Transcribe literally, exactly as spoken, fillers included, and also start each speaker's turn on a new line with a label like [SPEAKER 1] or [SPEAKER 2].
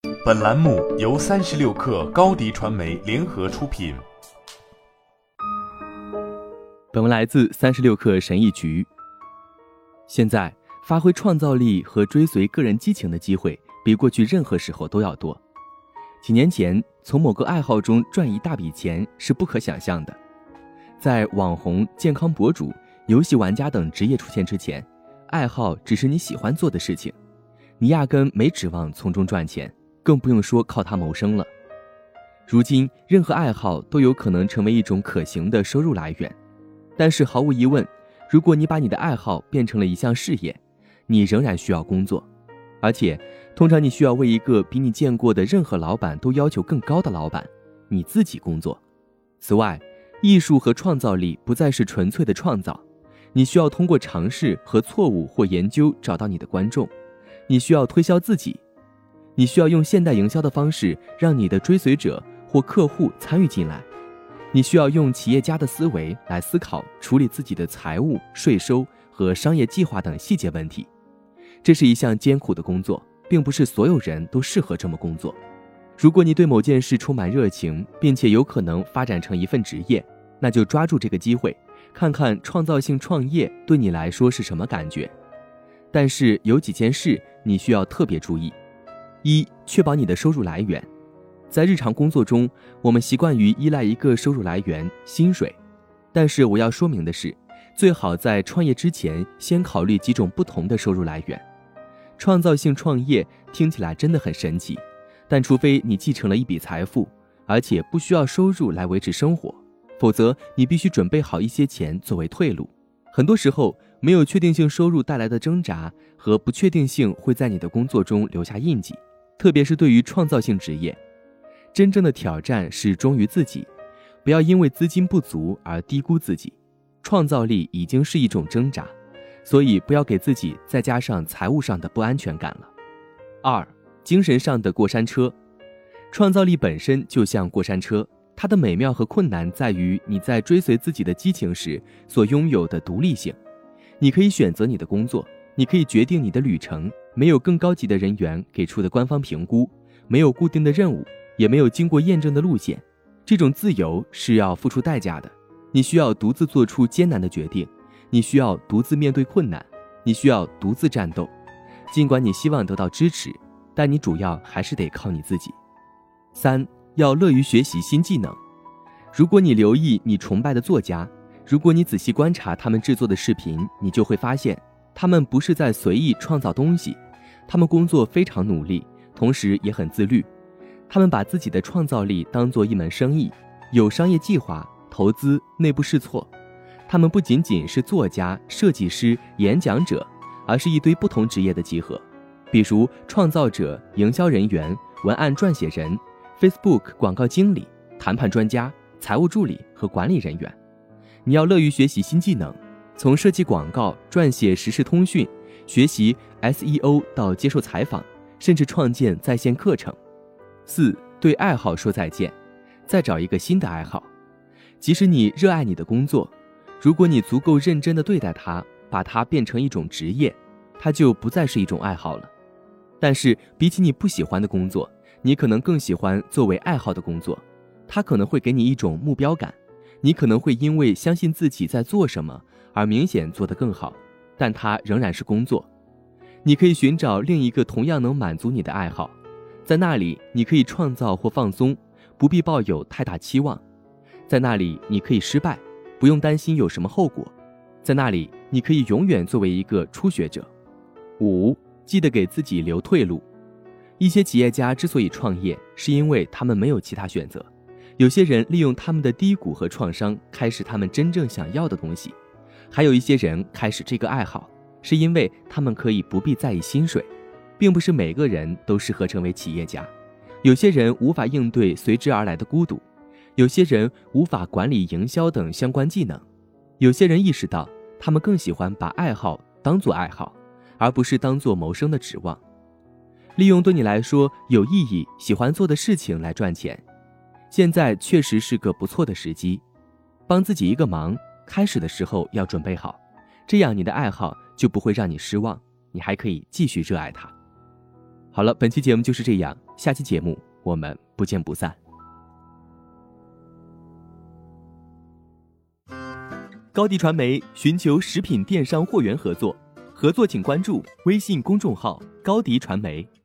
[SPEAKER 1] 本栏目由三十六氪高迪传媒联合出品。
[SPEAKER 2] 本文来自三十六氪神译局。现在发挥创造力和追随个人激情的机会比过去任何时候都要多。几年前，从某个爱好中赚一大笔钱是不可想象的。在网红、健康博主、游戏玩家等职业出现之前，爱好只是你喜欢做的事情，你压根没指望从中赚钱，更不用说靠它谋生了。如今，任何爱好都有可能成为一种可行的收入来源。但是毫无疑问，如果你把你的爱好变成了一项事业，你仍然需要工作，而且通常你需要为一个比你见过的任何老板都要求更高的老板，你自己工作。此外，艺术和创造力不再是纯粹的创造，你需要通过尝试和错误或研究找到你的观众，你需要推销自己，你需要用现代营销的方式让你的追随者或客户参与进来，你需要用企业家的思维来思考处理自己的财务、税收和商业计划等细节问题。这是一项艰苦的工作，并不是所有人都适合这么工作。如果你对某件事充满热情，并且有可能发展成一份职业，那就抓住这个机会，看看创造性创业对你来说是什么感觉。但是有几件事你需要特别注意。一、确保你的收入来源。在日常工作中，我们习惯于依赖一个收入来源，薪水。但是我要说明的是，最好在创业之前先考虑几种不同的收入来源。创造性创业听起来真的很神奇，但除非你继承了一笔财富，而且不需要收入来维持生活，否则你必须准备好一些钱作为退路。很多时候，没有确定性收入带来的挣扎和不确定性会在你的工作中留下印记，特别是对于创造性职业。真正的挑战是忠于自己，不要因为资金不足而低估自己。创造力已经是一种挣扎，所以不要给自己再加上财务上的不安全感了。二、精神上的过山车。创造力本身就像过山车，它的美妙和困难在于你在追随自己的激情时所拥有的独立性。你可以选择你的工作，你可以决定你的旅程，没有更高级的人员给出的官方评估，没有固定的任务，也没有经过验证的路线。这种自由是要付出代价的，你需要独自做出艰难的决定，你需要独自面对困难，你需要独自战斗。尽管你希望得到支持，但你主要还是得靠你自己。三、要乐于学习新技能。如果你留意你崇拜的作家，如果你仔细观察他们制作的视频，你就会发现，他们不是在随意创造东西，他们工作非常努力，同时也很自律。他们把自己的创造力当作一门生意，有商业计划、投资、内部试错。他们不仅仅是作家、设计师、演讲者，而是一堆不同职业的集合，比如创造者、营销人员、文案撰写人、Facebook 广告经理、谈判专家、财务助理和管理人员。你要乐于学习新技能，从设计广告、撰写时事通讯、学习 S E O 到接受采访，甚至创建在线课程。四、对爱好说再见，再找一个新的爱好。即使你热爱你的工作，如果你足够认真地对待它，把它变成一种职业，它就不再是一种爱好了。但是比起你不喜欢的工作，你可能更喜欢作为爱好的工作，它可能会给你一种目标感，你可能会因为相信自己在做什么而明显做得更好，但它仍然是工作。你可以寻找另一个同样能满足你的爱好，在那里你可以创造或放松，不必抱有太大期望。在那里你可以失败，不用担心有什么后果。在那里你可以永远作为一个初学者。五、记得给自己留退路。一些企业家之所以创业，是因为他们没有其他选择。有些人利用他们的低谷和创伤开始他们真正想要的东西，还有一些人开始这个爱好，是因为他们可以不必在意薪水。并不是每个人都适合成为企业家，有些人无法应对随之而来的孤独，有些人无法管理营销等相关技能，有些人意识到他们更喜欢把爱好当作爱好，而不是当作谋生的指望。利用对你来说有意义、喜欢做的事情来赚钱，现在确实是个不错的时机。帮自己一个忙，开始的时候要准备好，这样你的爱好就不会让你失望，你还可以继续热爱它。好了，本期节目就是这样， 下期节目我们不见不散。高迪传媒寻求食品电商货源合作，合作请关注微信公众号高迪传媒。